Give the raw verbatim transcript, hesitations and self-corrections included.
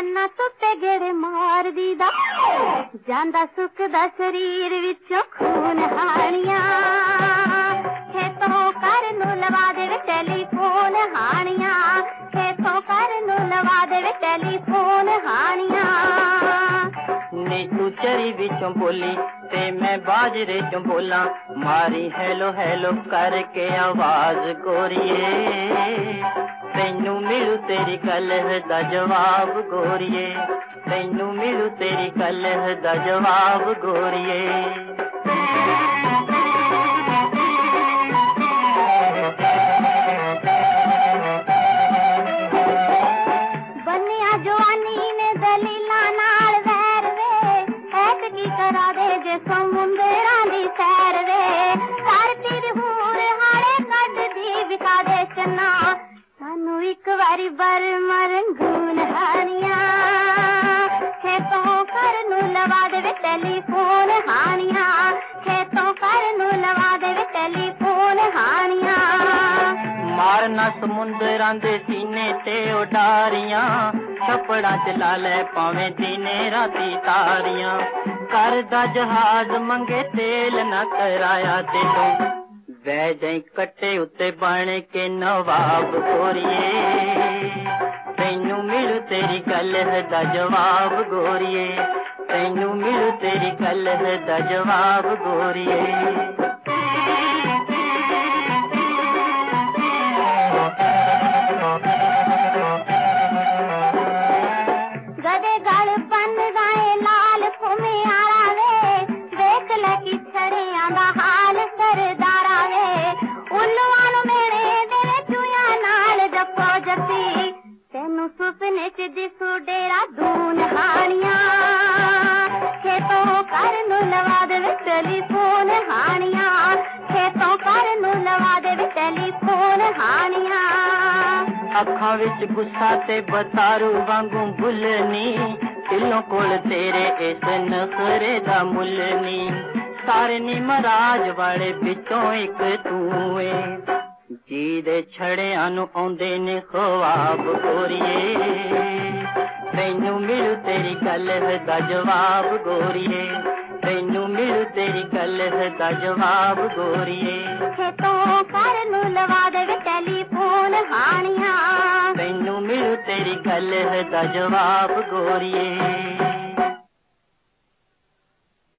ਕੰਨਾਂ ਸੁੱਤੇ ਗੇੜੇ ਮਾਰਦੀ ਦਾ ਜਾਂਦਾ ਸੁੱਕਦਾ ਸਰੀਰ ਵਿੱਚੋਂ ਖੂਨ ਹਾਣੀਆਂ ਖੇਤੋਂ ਕਰ ਨੂੰ ਲਵਾ ਦੇਵੇ ਟੈਲੀਫੋਨ ਹਾਣੀਆਂ ਖੇਤੋਂ ਕਰ ਨੂੰ ਲਵਾ ਦੇਵੇ ਟੈਲੀਫੋਨ ਹਾਣੀਆਂ नी तू चरी विचों बोली ते मैं बाजरे चों बोला मारी हेलो हेलो करके आवाज गोरिए तैनू मिलू तेरी कलह दा जवाब गोरिए तैनू मिलू तेरी कलह दा जवाब गोरिए बनिया जवानी ने दलीला नाल वैर वे ऐत की करा दे जे समुंदरां दी सैर वे धरती दी हूर हाड़े कद दी विका दे चन्ना सानू एक वारी बर मरंगून हानियां खेतों कर नू लवा देवे टेलीफोन हानियां खेतों कर नू लवा देवे टेलीफोन हानियां मारना समुंदरां दे सीने ते उडारियां कपड़ा चला ले पावे दिने राती तारियां करदा जहाज मंगे तेल न कराया ते तू वह जाई कट्टे उत्ते बन के नवाब गोरिए तैनू मिलू तेरी कलह दा जवाब गोरिए तैनू मिलू तेरी कलह दा जवाब गोरिए गदे गल बन गए लाल फुमे आला वे देख ले कि छड़ियां दा हाल सरदारा वे उल्लुआं नू मेरे देवे चूया नाल जप्पो जप्पी तेनू सुपने च दिसू डेरा दून हानियां खेतों कर नू लवा देवे टेलीफोन हानियां खेतों कर नू लवा देवे टेलीफोन हानियां अखां विच गुस्सा ते बतारू वांगू भुलनी दिलों कोल तेरे इस नखरे दा मुल नी सारे नी मराज वाले बिचों एक तू है जी दे छड़ियां नू आउंदे ने ख्वाब गोरिए तैनू मिलू तेरी कलह दा जवाब गोरिए तैनू मिलू तेरी कलह दा जवाब गोरिए खेतों कर नू लवा देवे टेलीफोन हानियां तैनू मिलू तेरी कलह दा जवाब गोरिए।